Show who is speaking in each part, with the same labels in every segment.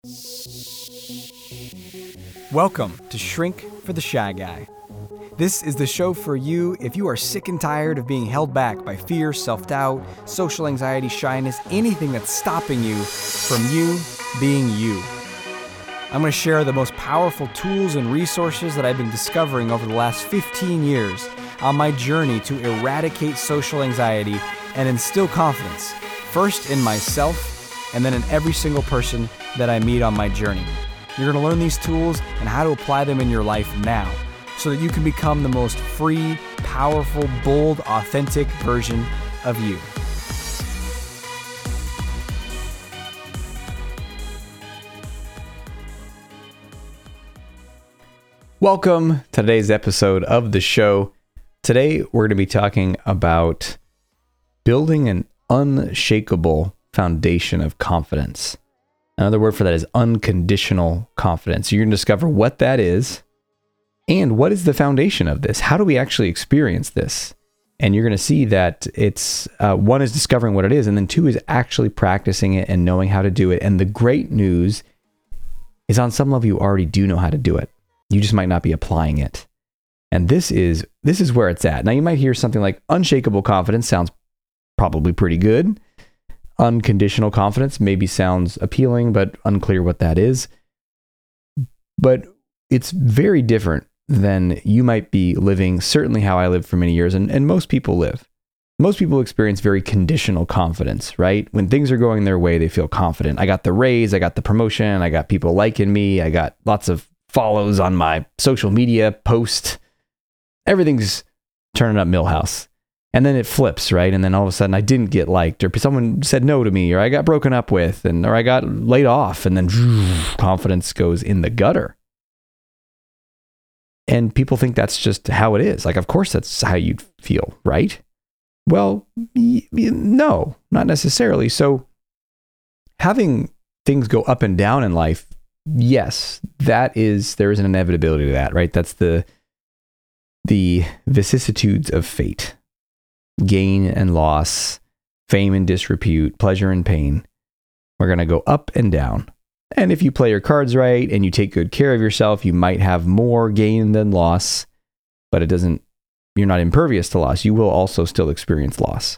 Speaker 1: Welcome to Shrink for the Shy Guy. This is the show for you if you are sick and tired of being held back by fear, self-doubt, social anxiety, shyness, anything that's stopping you from you being you. I'm going to share the most powerful tools and resources that I've been discovering over the last 15 years on my journey to eradicate social anxiety and instill confidence, first in myself and then in every single person that I meet on my journey. You're going to learn these tools and how to apply them in your life now so that you can become the most free, powerful, bold, authentic version of you. Welcome to today's episode of the show. Today, we're going to be talking about building an unshakable foundation of confidence. Another word for that is unconditional confidence. You're going to discover what that is and what is the foundation of this. How do we actually experience this? And you're going to see that it's, one is discovering what it is, and then two is actually practicing it and knowing how to do it. And the great news is on some level, you already do know how to do it. You just might not be applying it. And this is where it's at. Now you might hear something like unshakable confidence sounds probably pretty good. Unconditional confidence maybe sounds appealing, but unclear what that is. But it's very different than you might be living, certainly how I lived for many years, and most people live. Most people experience very conditional confidence, right? When things are going their way, they feel confident. I got the raise, I got the promotion, I got people liking me, I got lots of follows on my social media post. Everything's turning up Millhouse. And then it flips, right? And then all of a sudden I didn't get liked, or someone said no to me, or I got broken up with, or I got laid off, and then confidence goes in the gutter. And people think that's just how it is. Like, of course that's how you'd feel, right? Well, no, not necessarily. So having things go up and down in life, yes, there is an inevitability to that, right? That's the vicissitudes of fate. Gain and loss, fame and disrepute, pleasure and pain. We're going to go up and down. And if you play your cards right and you take good care of yourself, you might have more gain than loss, but you're not impervious to loss. You will also still experience loss.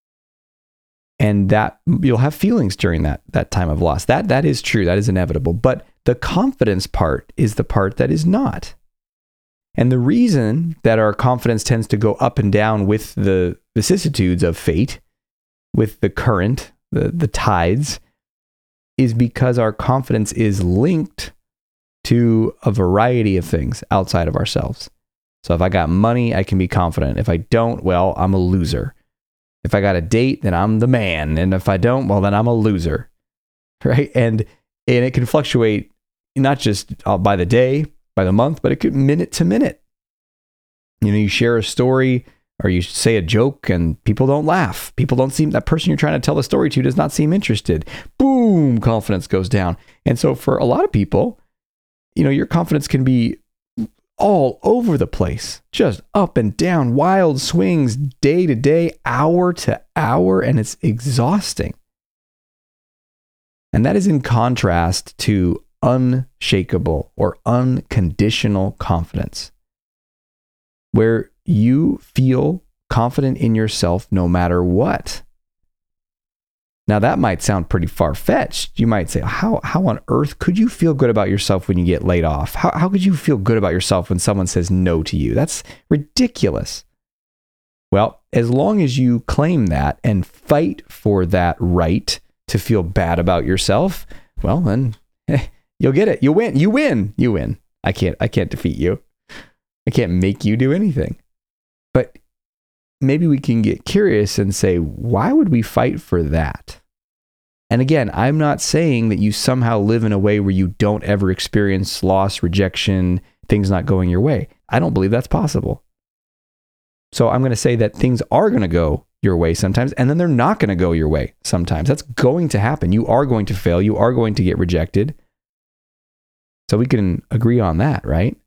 Speaker 1: And that you'll have feelings during that time of loss. That is true. That is inevitable. But the confidence part is the part that is not. And the reason that our confidence tends to go up and down with the vicissitudes of fate, with the current, the tides, is because our confidence is linked to a variety of things outside of ourselves. So if I got money, I can be confident. If I don't, well, I'm a loser. If I got a date, then I'm the man. And if I don't, well, then I'm a loser. Right? And it can fluctuate not just by the day, by the month, but it could minute to minute. You share a story or you say a joke and people don't laugh. That person you're trying to tell the story to does not seem interested. Boom, confidence goes down. And so for a lot of people, your confidence can be all over the place, just up and down, wild swings day to day, hour to hour, and it's exhausting. And that is in contrast to unshakable or unconditional confidence, where you feel confident in yourself no matter what. Now that might sound pretty far-fetched. You might say, how on earth could you feel good about yourself when you get laid off? How could you feel good about yourself when someone says no to you? That's ridiculous. Well, as long as you claim that and fight for that right to feel bad about yourself, well, then you'll get it. You win. I can't defeat you. I can't make you do anything. But maybe we can get curious and say, why would we fight for that? And again, I'm not saying that you somehow live in a way where you don't ever experience loss, rejection, things not going your way. I don't believe that's possible. So I'm going to say that things are going to go your way sometimes, and then they're not going to go your way sometimes. That's going to happen. You are going to fail. You are going to get rejected. So we can agree on that, right?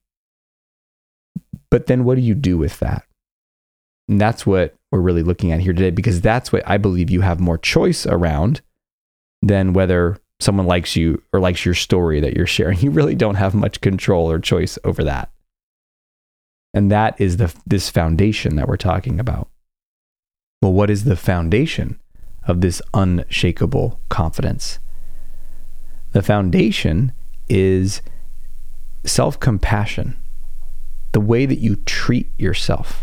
Speaker 1: But then what do you do with that? And that's what we're really looking at here today, because that's what I believe you have more choice around than whether someone likes you or likes your story that you're sharing. You really don't have much control or choice over that. And that is this foundation that we're talking about. Well, what is the foundation of this unshakable confidence? The foundation is self-compassion, the way that you treat yourself.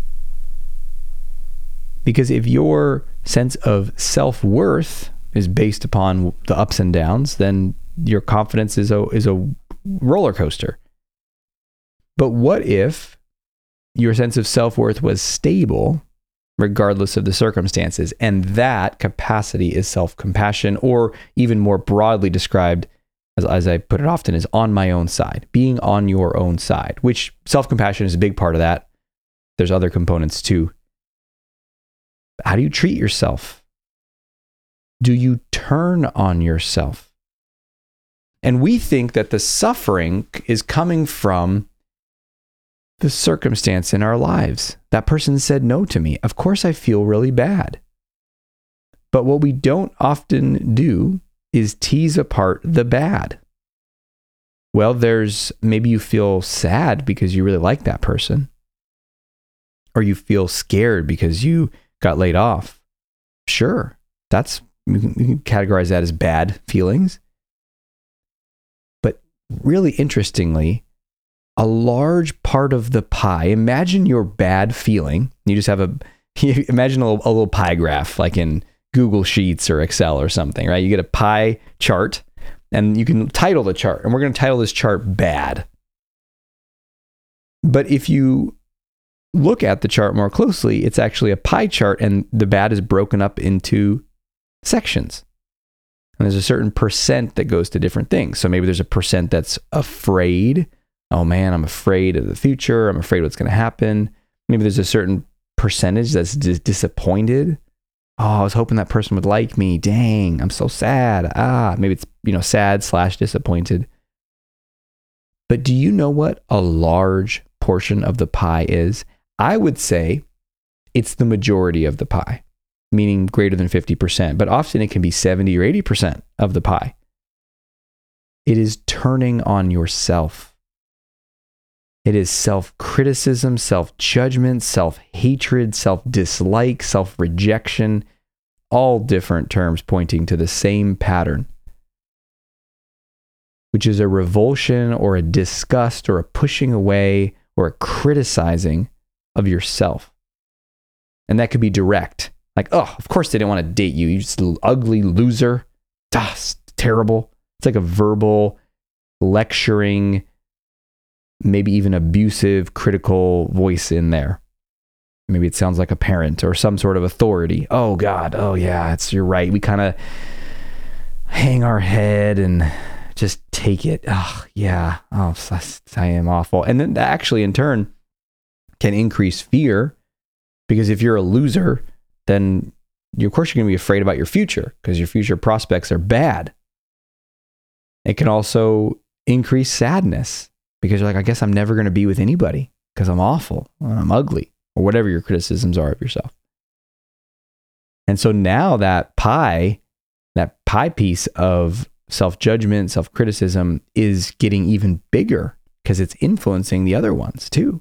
Speaker 1: Because if your sense of self-worth is based upon the ups and downs, then your confidence is a roller coaster. But what if your sense of self-worth was stable regardless of the circumstances? And that capacity is self-compassion, or even more broadly described, as I put it often, is on my own side, being on your own side, which self-compassion is a big part of that. There's other components too. How do you treat yourself? Do you turn on yourself? And we think that the suffering is coming from the circumstance in our lives. That person said no to me. Of course I feel really bad. But what we don't often do is tease apart the bad. Well, maybe you feel sad because you really like that person. Or you feel scared because you got laid off. Sure, you can categorize that as bad feelings. But really interestingly, a large part of the pie, imagine your bad feeling. You just have imagine a little pie graph like in Google Sheets or Excel or something, right? You get a pie chart and you can title the chart, and we're going to title this chart bad. But if you look at the chart more closely, it's actually a pie chart, and the bad is broken up into sections. And there's a certain percent that goes to different things. So maybe there's a percent that's afraid. Oh man, I'm afraid of the future. I'm afraid what's going to happen. Maybe there's a certain percentage that's disappointed. Oh, I was hoping that person would like me. Dang, I'm so sad. Maybe it's, sad / disappointed. But do you know what a large portion of the pie is? I would say it's the majority of the pie, meaning greater than 50%, but often it can be 70 or 80% of the pie. It is turning on yourself. It is self-criticism, self-judgment, self-hatred, self-dislike, self-rejection, all different terms pointing to the same pattern, which is a revulsion or a disgust or a pushing away or a criticizing of yourself. And that could be direct. Like, oh, of course they didn't want to date you. You just ugly loser. It's terrible. It's like a verbal, lecturing, maybe even abusive, critical voice in there. Maybe it sounds like a parent or some sort of authority. Oh God, oh yeah, you're right. We kind of hang our head and just take it. Oh yeah, I am awful. And then that actually in turn can increase fear, because if you're a loser, then of course you're going to be afraid about your future because your future prospects are bad. It can also increase sadness because you're like, I guess I'm never going to be with anybody because I'm awful, or I'm ugly, or whatever your criticisms are of yourself. And so now that pie piece of self-judgment, self-criticism is getting even bigger because it's influencing the other ones too.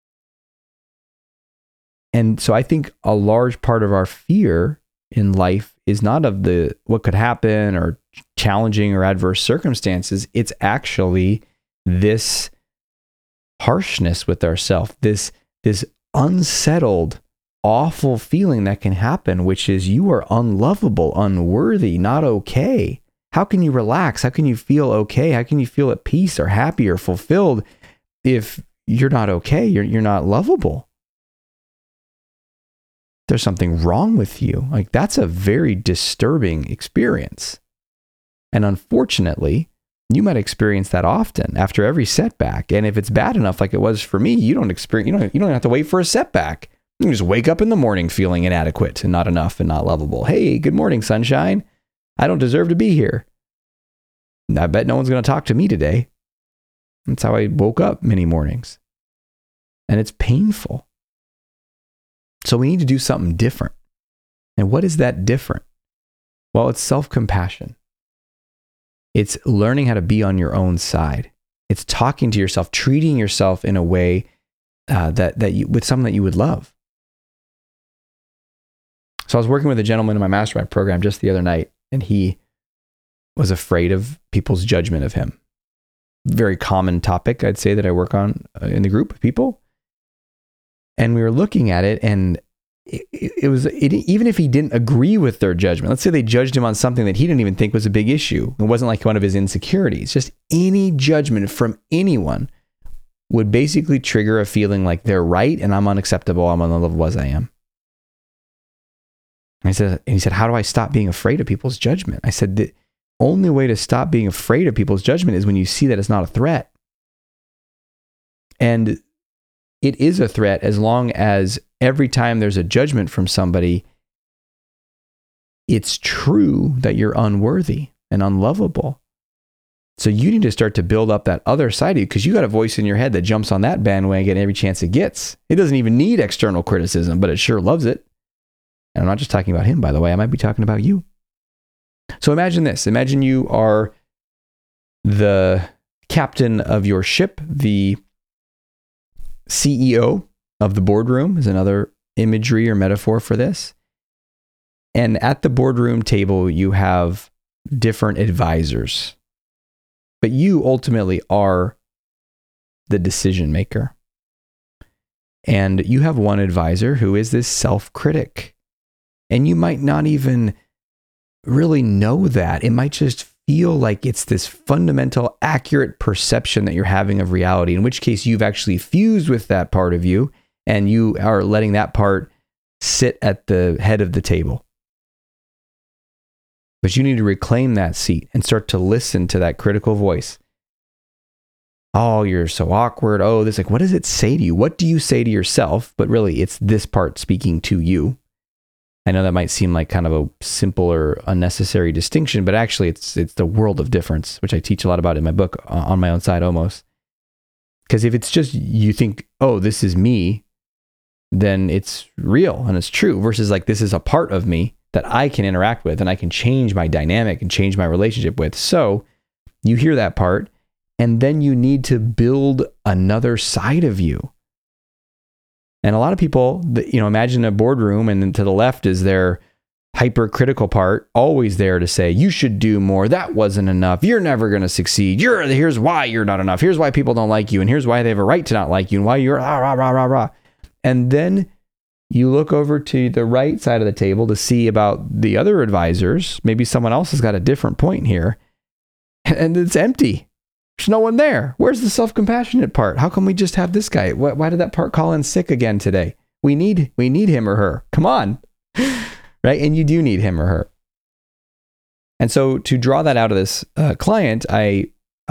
Speaker 1: And so I think a large part of our fear in life is not of what could happen or challenging or adverse circumstances. It's actually this harshness with ourselves, this unsettled, awful feeling that can happen, which is you are unlovable, unworthy, not okay. How can you relax? How can you feel okay? How can you feel at peace or happy or fulfilled if you're not okay? You're not lovable. There's something wrong with you. Like, that's a very disturbing experience. And unfortunately, you might experience that often after every setback. And if it's bad enough, like it was for me, you don't have to wait for a setback. You can just wake up in the morning feeling inadequate and not enough and not lovable. Hey, good morning, sunshine. I don't deserve to be here. I bet no one's going to talk to me today. That's how I woke up many mornings. And it's painful. So we need to do something different. And what is that different? Well, it's self-compassion. It's learning how to be on your own side. It's talking to yourself, treating yourself in a way that you, with someone that you would love. So I was working with a gentleman in my mastermind program just the other night, and he was afraid of people's judgment of him. Very common topic, I'd say, that I work on in the group of people. And we were looking at it, and even if he didn't agree with their judgment, let's say they judged him on something that he didn't even think was a big issue. It wasn't like one of his insecurities. Just any judgment from anyone would basically trigger a feeling like they're right and I'm unacceptable. I'm on the level as I am. And he said, how do I stop being afraid of people's judgment? I said, the only way to stop being afraid of people's judgment is when you see that it's not a threat. And it is a threat as long as every time there's a judgment from somebody, it's true that you're unworthy and unlovable. So you need to start to build up that other side of you, because you got a voice in your head that jumps on that bandwagon every chance it gets. It doesn't even need external criticism, but it sure loves it. And I'm not just talking about him, by the way. I might be talking about you. So imagine this. Imagine you are the captain of your ship. The CEO of the boardroom is another imagery or metaphor for this. And at the boardroom table, you have different advisors. But you ultimately are the decision maker. And you have one advisor who is this self-critic. And you might not even really know that. It might just feel like it's this fundamental, accurate perception that you're having of reality, in which case you've actually fused with that part of you and you are letting that part sit at the head of the table. But you need to reclaim that seat and start to listen to that critical voice. Oh, you're so awkward. Oh, this, like, what does it say to you? What do you say to yourself? But really, it's this part speaking to you. I know that might seem like kind of a simple or unnecessary distinction, but actually it's the world of difference, which I teach a lot about in my book, On My Own Side Almost. Because if it's just you think, oh, this is me, then it's real and it's true, versus like this is a part of me that I can interact with and I can change my dynamic and change my relationship with. So you hear that part, and then you need to build another side of you. And a lot of people, imagine a boardroom, and then to the left is their hypercritical part, always there to say, you should do more. That wasn't enough. You're never going to succeed. Here's why you're not enough. Here's why people don't like you. And here's why they have a right to not like you. And why you're rah, rah, rah, rah, rah. And then you look over to the right side of the table to see about the other advisors. Maybe someone else has got a different point here. And it's empty. There's no one there. Where's the self-compassionate part? How come we just have this guy? Why did that part call in sick again today? We need him or her. Come on. Right? And you do need him or her. And so to draw that out of this client, I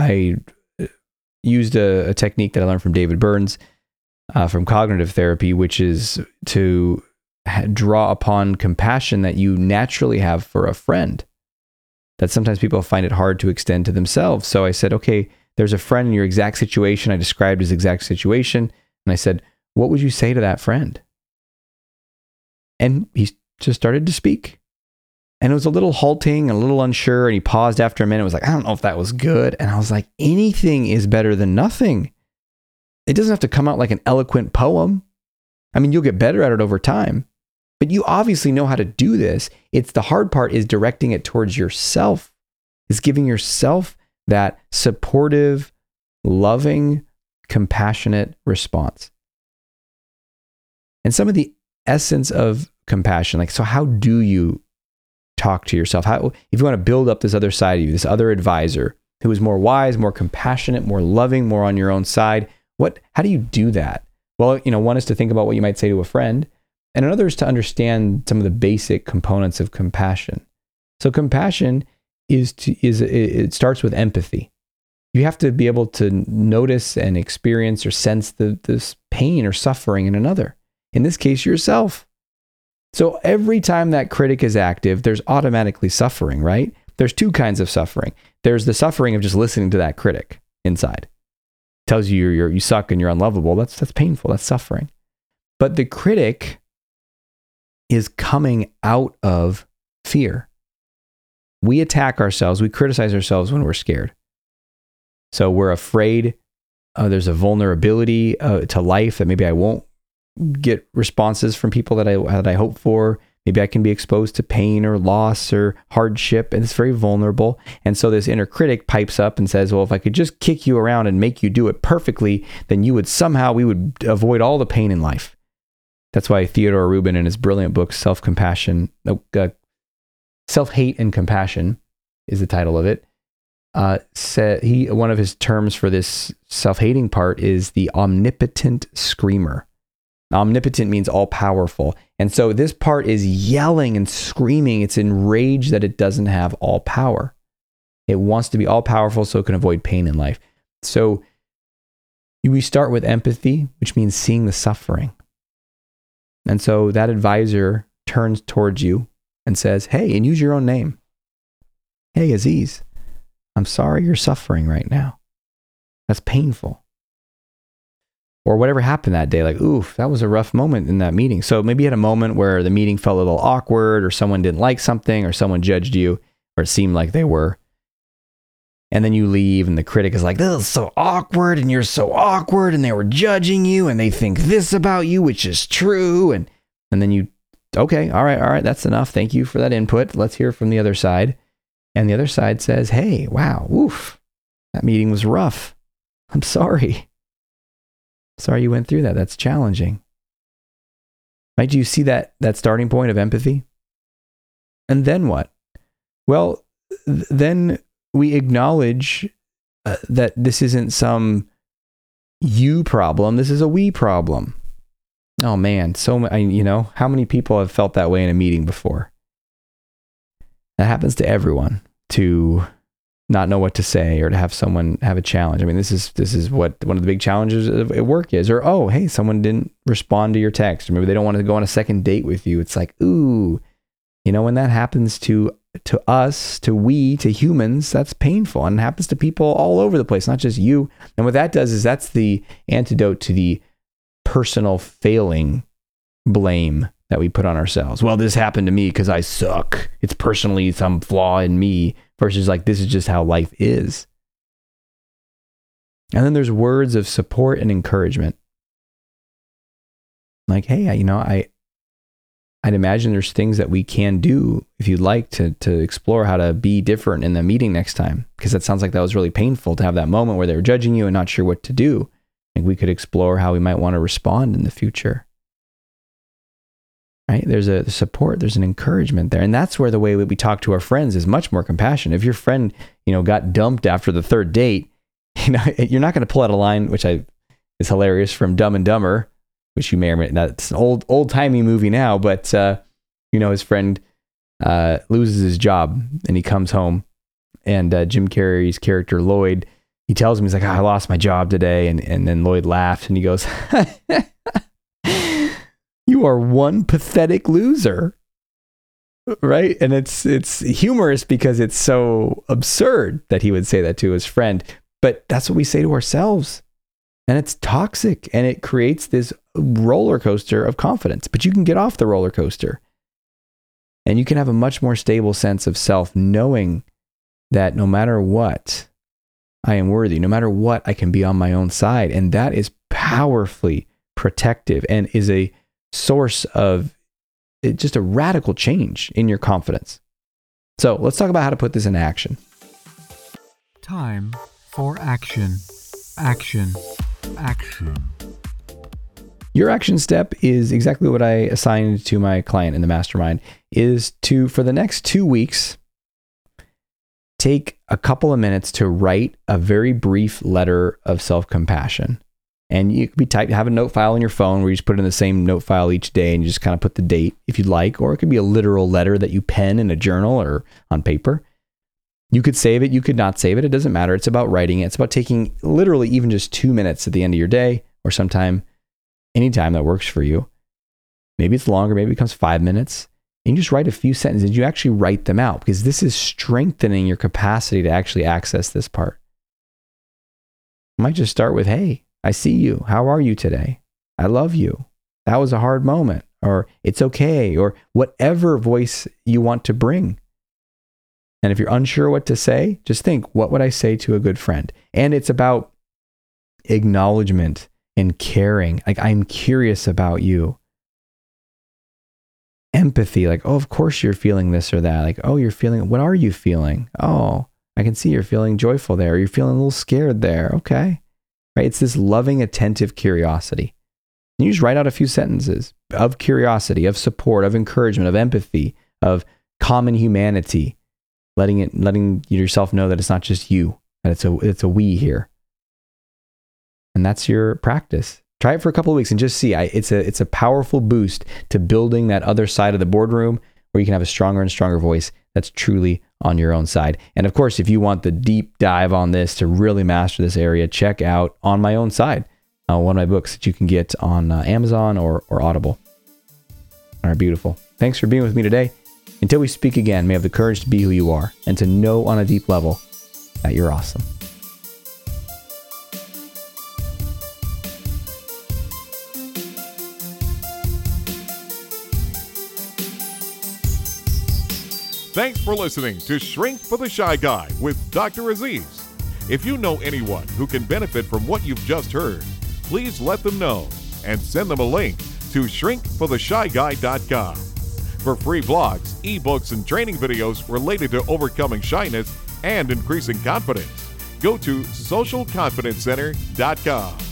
Speaker 1: used a technique that I learned from David Burns from cognitive therapy, which is to draw upon compassion that you naturally have for a friend. That sometimes people find it hard to extend to themselves. So I said, okay, there's a friend in your exact situation. I described his exact situation. And I said, what would you say to that friend? And he just started to speak. And it was a little halting, a little unsure. And he paused after a minute. It was like, I don't know if that was good. And I was like, anything is better than nothing. It doesn't have to come out like an eloquent poem. I mean, you'll get better at it over time. But you obviously know how to do this. It's the hard part is directing it towards yourself, is giving yourself that supportive, loving, compassionate response. And some of the essence of compassion, like, so how do you talk to yourself? How, if you want to build up this other side of you, this other advisor who is more wise, more compassionate, more loving, more on your own side, how do you do that? Well, one is to think about what you might say to a friend. And another is to understand some of the basic components of compassion. So compassion it starts with empathy. You have to be able to notice and experience or sense this pain or suffering in another. In this case, yourself. So every time that critic is active, there's automatically suffering, right? There's two kinds of suffering. There's the suffering of just listening to that critic inside. Tells you you suck and you're unlovable. That's painful. That's suffering. But the critic is coming out of fear. We attack ourselves. We criticize ourselves when we're scared. So we're afraid. There's a vulnerability to life that maybe I won't get responses from people that I hope for. Maybe I can be exposed to pain or loss or hardship, and it's very vulnerable. And so this inner critic pipes up and says, well, if I could just kick you around and make you do it perfectly, then we would avoid all the pain in life. That's why Theodore Rubin, in his brilliant book, Self-Hate and Compassion is the title of it, said one of his terms for this self-hating part is the omnipotent screamer. Omnipotent means all powerful. And so this part is yelling and screaming. It's enraged that it doesn't have all power. It wants to be all powerful so it can avoid pain in life. So we start with empathy, which means seeing the suffering. And so that advisor turns towards you and says, hey, and use your own name. Hey, Aziz, I'm sorry you're suffering right now. That's painful. Or whatever happened that day, like, oof, that was a rough moment in that meeting. So maybe you had a moment where the meeting felt a little awkward, or someone didn't like something, or someone judged you, or it seemed like they were. And then you leave and the critic is like, this is so awkward, and you're so awkward, and they were judging you, and they think this about you, which is true. And then you, okay, all right, that's enough. Thank you for that input. Let's hear from the other side. And the other side says, hey, wow, oof, that meeting was rough. I'm sorry. Sorry you went through that. That's challenging. Right? Do you see that starting point of empathy? And then what? Well, then we acknowledge that this isn't some you problem. This is a we problem. Oh man, how many people have felt that way in a meeting before? That happens to everyone, to not know what to say or to have someone have a challenge. I mean, this is what one of the big challenges at work is. Or, oh, hey, someone didn't respond to your text. Or maybe they don't want to go on a second date with you. It's like, ooh, when that happens to us, to humans, that's painful. And it happens to people all over the place, not just you. And what that does is that's the antidote to the personal failing blame that we put on ourselves. Well, this happened to me because I suck. It's personally some flaw in me, versus like, this is just how life is. And then there's words of support and encouragement. Like, hey, I'd imagine there's things that we can do if you'd like to explore how to be different in the meeting next time. Because that sounds like that was really painful to have that moment where they were judging you and not sure what to do. And we could explore how we might want to respond in the future. Right? There's a support, there's an encouragement there. And that's where the way we talk to our friends is much more compassionate. If your friend, got dumped after the third date, you're not going to pull out a line, which is hilarious, from Dumb and Dumber, which you may or may not, it's an old-timey movie now, but, his friend loses his job and he comes home, and Jim Carrey's character, Lloyd, he tells him, he's like, I lost my job today. And then Lloyd laughs and he goes, you are one pathetic loser, right? And it's humorous because it's so absurd that he would say that to his friend. But that's what we say to ourselves. And it's toxic, and it creates this roller coaster of confidence. But you can get off the roller coaster, and you can have a much more stable sense of self, knowing that no matter what, I am worthy. No matter what, I can be on my own side. And that is powerfully protective and is a source of just a radical change in your confidence. So let's talk about how to put this into action.
Speaker 2: Time for action. Action. Action.
Speaker 1: Your action step is exactly what I assigned to my client in the mastermind, is to, for the next 2 weeks, take a couple of minutes to write a very brief letter of self-compassion. And you could have a note file in your phone where you just put in the same note file each day and you just kind of put the date if you'd like, or it could be a literal letter that you pen in a journal or on paper. You could save it, you could not save it. It doesn't matter. It's about writing it. It's about taking literally even just 2 minutes at the end of your day, or sometime, anytime that works for you. Maybe it's longer, maybe it becomes 5 minutes. And you just write a few sentences. You actually write them out, because this is strengthening your capacity to actually access this part. You might just start with, hey, I see you. How are you today? I love you. That was a hard moment. Or it's okay. Or whatever voice you want to bring. And if you're unsure what to say, just think, what would I say to a good friend? And it's about acknowledgement and caring. Like, I'm curious about you. Empathy, like, oh, of course you're feeling this or that. Like, oh, you're feeling, what are you feeling? Oh, I can see you're feeling joyful there. You're feeling a little scared there. Okay. Right? It's this loving, attentive curiosity. And you just write out a few sentences of curiosity, of support, of encouragement, of empathy, of common humanity, letting yourself know that it's not just you, that it's a we here. And that's your practice. Try it for a couple of weeks and just see. It's a powerful boost to building that other side of the boardroom where you can have a stronger and stronger voice that's truly on your own side. And of course, if you want the deep dive on this to really master this area, check out On My Own Side, one of my books that you can get on Amazon or Audible. All right, beautiful. Thanks for being with me today. Until we speak again, may have the courage to be who you are and to know on a deep level that you're awesome.
Speaker 3: Thanks for listening to Shrink for the Shy Guy with Dr. Aziz. If you know anyone who can benefit from what you've just heard, please let them know and send them a link to shrinkfortheshyguy.com. For free blogs, ebooks, and training videos related to overcoming shyness and increasing confidence, go to socialconfidencecenter.com.